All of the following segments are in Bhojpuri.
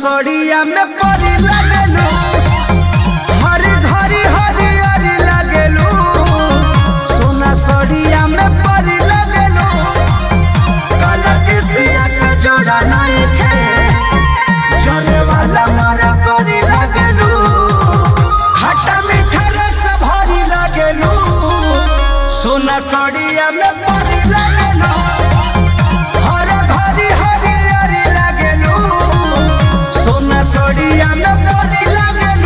सड़िया में परी लगेलू हरी घरी हरी हरी लगेलू सोना सड़िया में परी लगेलू काला किसिया के जोड़ा नहीं खे जरे वाला मारा परी लगेलू खट्टा मीठा रस भरी लगेलू सोना सड़िया में परी लगेलू हरी घरी हरी हरी लगेलू सोना सड़िया में परी लगेलू।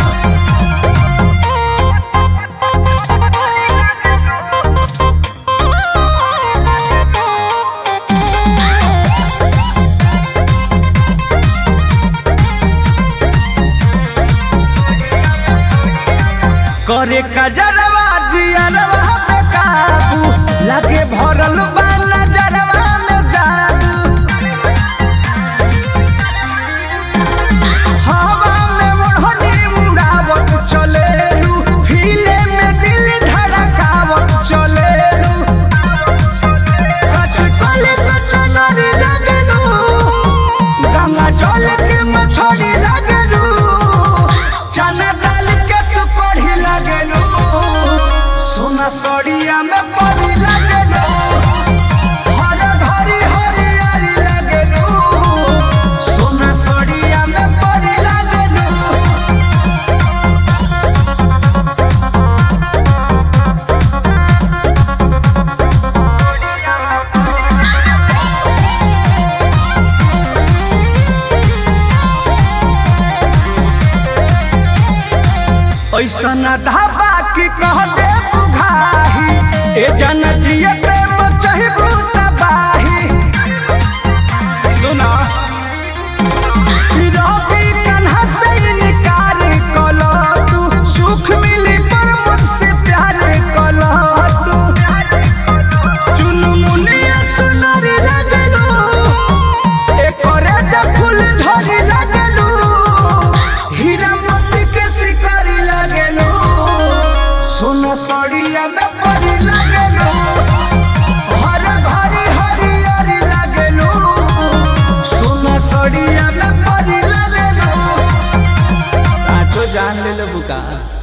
करे कजरवा जियरवा पे काबू लगे भरल बा नजरवा में जादू हवा में ओढ़नी उड़ावत चलेलू फीले में दिल धड़कावत चलेलू कचकले कचनरी लगेलू गंगा जल के मछली लगेलू चना डाल के तू पढ़ी लगेलू सोना सड़िया में परी लगेलू हरी घरी हरी हरी लगेलू सोना सड़िया में परी लगेलू। ऐसा न ढाबा की कह दे बुघाही ए जन जियते मचहिबू तबाही सुना रवि कन्हा से निकार कलो तू सुख मिली पर मुझसे प्यार कलो तू चुनु मुनिया सुनरी लगेलू एकरे द फूल झरी लगेलू हीरा मोती के शिकारी लगेलू सोना सड़िया में परी लगेलू हरी घरी हरी हरी लगेलू सोना सड़िया में परी लगेलू। आजो जान ले बुका।